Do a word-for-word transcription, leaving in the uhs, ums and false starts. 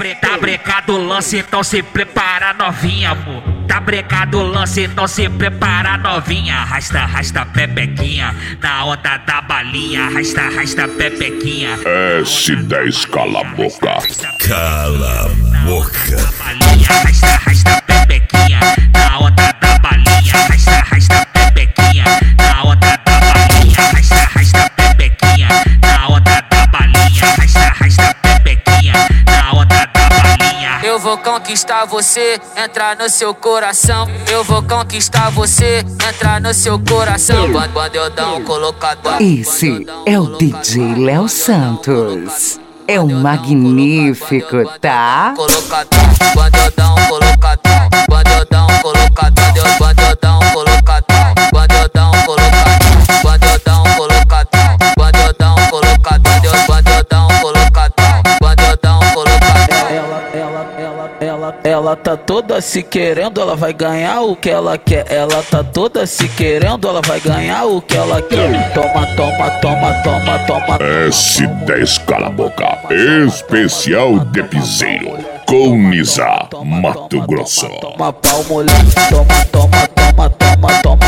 bre, tá brecado o lance, então se prepara novinha, amor. Tá brecado o lance, então se prepara novinha. Arrasta, arrasta pepequinha na onda da balinha. Arrasta, arrasta pepequinha. S dez cala a boca. Cala a boca. Arrasta, arrasta pepequinha na onda da balinha. Arrasta, arrasta pepequinha na onda da balinha. Arrasta, arrasta pepequinha na onda da balinha. Arrasta, arrasta pepequinha na onda da balinha. Eu vou conquistar você, entrar no seu coração. Eu vou conquistar você, entrar no seu coração. Quando, quando eu dar um colocadão. Esse é o D J Léo Santos. É um magnífico, tá? Colocadão, quando eu dar um colocadão. Quando eu dar um colocadão, Deus, quando eu dar um colocadão. Quando eu dar um colocadão, quando eu dar um colocadão. Quando eu dar um colocadão, Deus, quando eu dar um colocadão. Quando eu dar um colocadão. Ela, ela, ela, ela, ela tá toda se querendo, ela vai ganhar o que ela quer. Ela tá toda se querendo, ela vai ganhar o que ela quer. Toma, toma, toma, toma, toma. S dez cala a boca. Especial de piseiro com Nisa, Mato Grosso. Toma pau, mulher. Toma, toma, toma, toma, toma.